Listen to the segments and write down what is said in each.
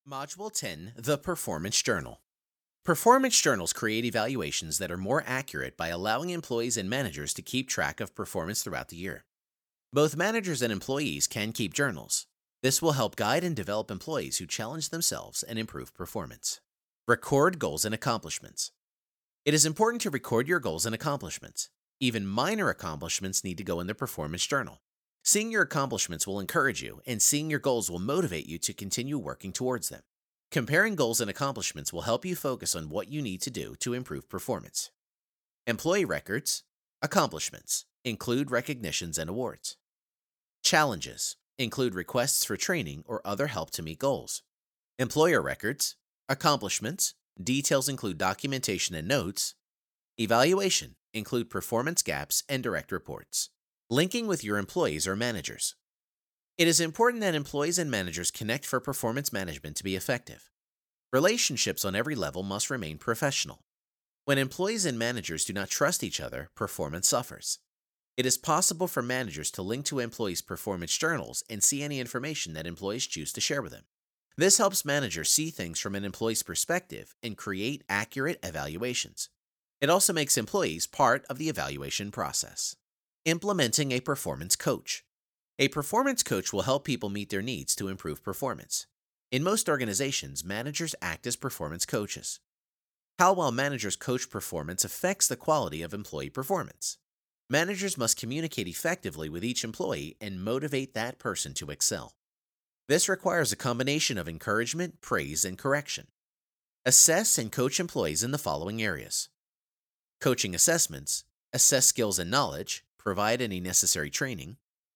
Module 10, the Performance Journal. Performance journals create evaluations that are more accurate by allowing employees and managers to keep track of performance throughout the year. Both managers and employees can keep journals. This will help guide and develop employees who challenge themselves and improve performance. Record goals and accomplishments. It is important to record your goals and accomplishments. Even minor accomplishments need to go in the performance journal. Seeing your accomplishments will encourage you, and seeing your goals will motivate you to continue working towards them. Comparing goals and accomplishments will help you focus on what you need to do to improve performance. Employee records, accomplishments, include recognitions and awards. Challenges, include requests for training or other help to meet goals. Employer records, accomplishments, details include documentation and notes. Evaluation, include performance gaps and direct reports. Linking with your employees or managers. It is important that employees and managers connect for performance management to be effective. Relationships on every level must remain professional. When employees and managers do not trust each other, performance suffers. It is possible for managers to link to employees' performance journals and see any information that employees choose to share with them. This helps managers see things from an employee's perspective and create accurate evaluations. It also makes employees part of the evaluation process. Implementing a performance coach. A performance coach will help people meet their needs to improve performance. In most organizations, managers act as performance coaches. How well managers coach performance affects the quality of employee performance. Managers must communicate effectively with each employee and motivate that person to excel. This requires a combination of encouragement, praise, and correction. Assess and coach employees in the following areas. Coaching assessments, assess skills and knowledge, provide any necessary training.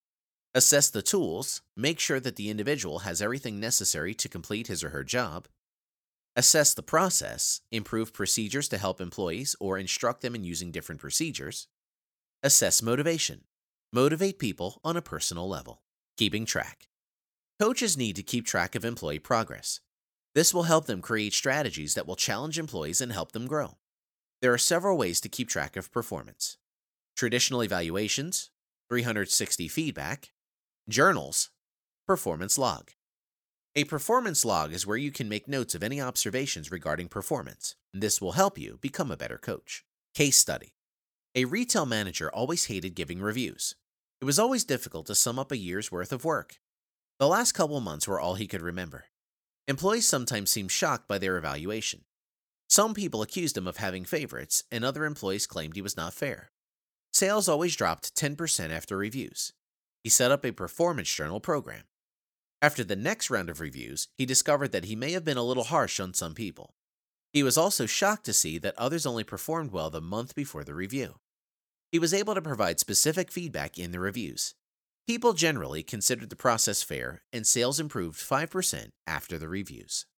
Assess the tools, make sure that the individual has everything necessary to complete his or her job. Assess the process, improve procedures to help employees or instruct them in using different procedures. Assess motivation, motivate people on a personal level. Keeping track. Coaches need to keep track of employee progress. This will help them create strategies that will challenge employees and help them grow. There are several ways to keep track of performance. Traditional evaluations, 360 feedback, journals, performance log. A performance log is where you can make notes of any observations regarding performance. This will help you become a better coach. Case study. A retail manager always hated giving reviews. It was always difficult to sum up a year's worth of work. The last couple months were all he could remember. Employees sometimes seemed shocked by their evaluation. Some people accused him of having favorites, and other employees claimed he was not fair. Sales always dropped 10% after reviews. He set up a performance journal program. After the next round of reviews, he discovered that he may have been a little harsh on some people. He was also shocked to see that others only performed well the month before the review. He was able to provide specific feedback in the reviews. People generally considered the process fair, and sales improved 5% after the reviews.